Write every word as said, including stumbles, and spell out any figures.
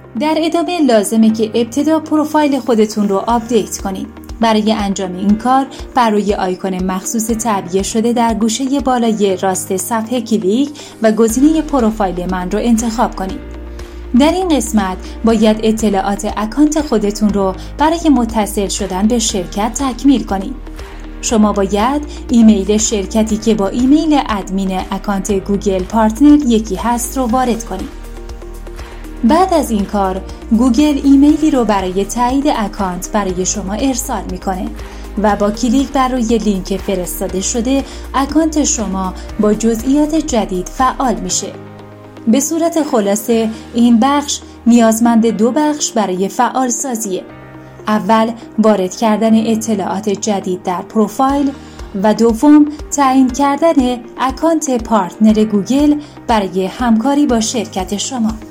در ادامه لازمه که ابتدا پروفایل خودتون رو آپدیت کنید. برای انجام این کار بر روی آیکون مخصوص تعبیه شده در گوشه بالای راست صفحه کلیک و گزینه پروفایل من رو انتخاب کنید. در این قسمت باید اطلاعات اکانت خودتون رو برای متصل شدن به شرکت تکمیل کنید. شما باید ایمیل شرکتی که با ایمیل ادمین اکانت گوگل پارتنر یکی هست رو وارد کنید. بعد از این کار گوگل ایمیلی رو برای تایید اکانت برای شما ارسال میکنه و با کلیک بر روی لینک فرستاده شده اکانت شما با جزئیات جدید فعال میشه. به صورت خلاصه این بخش نیازمند دو بخش برای فعال سازیه. اول وارد کردن اطلاعات جدید در پروفایل و دوم تعیین کردن اکانت پارتنر گوگل برای همکاری با شرکت شما.